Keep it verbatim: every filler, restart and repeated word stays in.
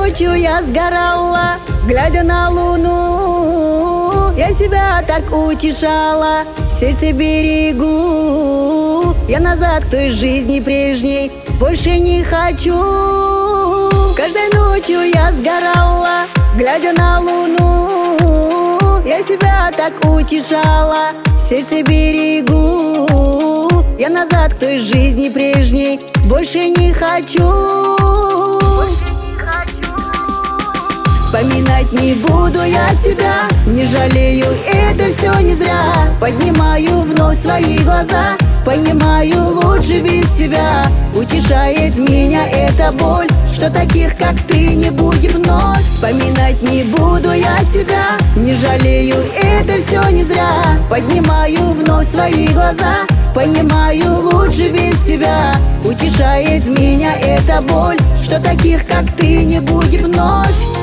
ночью я сгорала, глядя на луну. Я себя так утешала, сердце берегу. Я назад к той жизни прежней больше не хочу. Каждой ночью я сгорала, глядя на луну. Я себя так утешала, сердце берегу. Я назад к той жизни прежней больше не хочу. Вспоминать не буду я тебя, не жалею, это все не зря. Поднимаю вновь свои глаза, понимаю, лучше без тебя. Утешает меня эта боль, что таких, как ты, не будет вновь. Вспоминать не буду я тебя, не жалею, это все не зря. Поднимаю вновь свои глаза, понимаю, лучше без тебя. Утешает меня эта боль, что таких, как ты, не будет вновь.